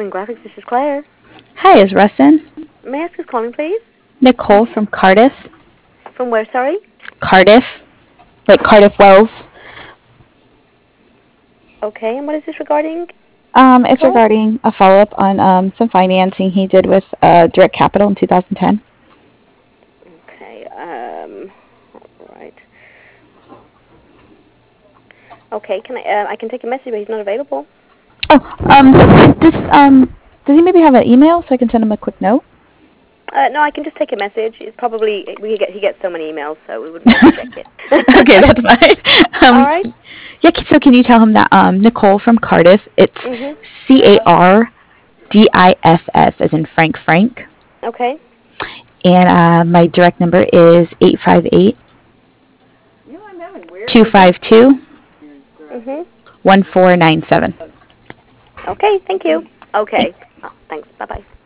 Graphic Graphics. This is Claire. Hi, is Russ in? May I ask who's calling, please? Nicole from Cardiff. From where, sorry? Cardiff, like Cardiff Wells. Okay, and what is this regarding, It's Nicole? regarding a follow-up on some financing he did with Direct Capital in 2010. Okay, right. Okay, I can take a message, but he's not available. Oh, does he maybe have an email so I can send him a quick note? No, I can just take a message. It's probably, he gets so many emails, so we wouldn't be able to check it. Okay, that's fine. All right. Yeah, so can you tell him that Nicole from Cardiff, it's Mm-hmm. CARDIFF as in Frank, Okay. and my direct number is 858 252 Mm-hmm. 1497. Okay, thank you. Okay. Oh, thanks. Bye-bye.